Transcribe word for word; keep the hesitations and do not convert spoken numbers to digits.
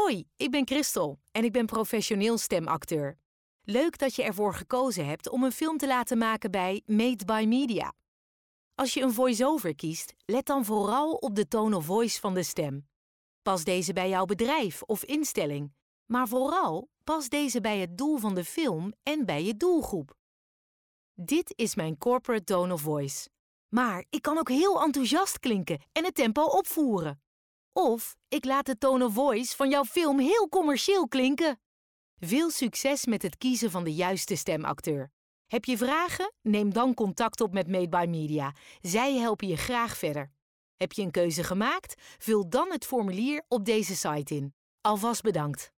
Hoi, ik ben Christel en ik ben professioneel stemacteur. Leuk dat je ervoor gekozen hebt om een film te laten maken bij Made by Media. Als je een voice-over kiest, let dan vooral op de tone of voice van de stem. Pas deze bij jouw bedrijf of instelling, maar vooral pas deze bij het doel van de film en bij je doelgroep. Dit is mijn corporate tone of voice. Maar ik kan ook heel enthousiast klinken en het tempo opvoeren. Of ik laat de tone of voice van jouw film heel commercieel klinken. Veel succes met het kiezen van de juiste stemacteur. Heb je vragen? Neem dan contact op met Made by Media. Zij helpen je graag verder. Heb je een keuze gemaakt? Vul dan het formulier op deze site in. Alvast bedankt.